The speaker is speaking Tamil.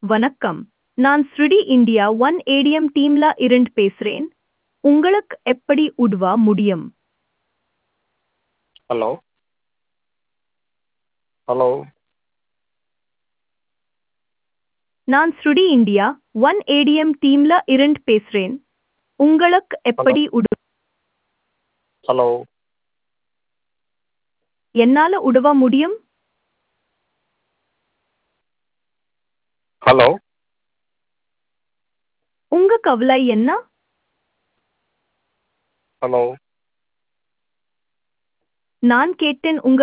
வணக்கம். நான் ஸ்ருடி இந்தியா ஒன் ஏடிஎம் டீம்ல இருந்து பேசுறேன். உங்களுக்கு எப்படி உதவ முடியும்? ஹலோ ஹலோ நான் ஸ்ருடி இந்தியா ஒன் ஏடிஎம் டீம்ல இருந்து பேசுறேன். உங்களுக்கு ஹலோ எப்படி உதவ ஹலோ என்னால உதவ முடியும்? ஹலோ உங்க கவலை என்ன? ஹலோ நான் கேட்டேன் உங்க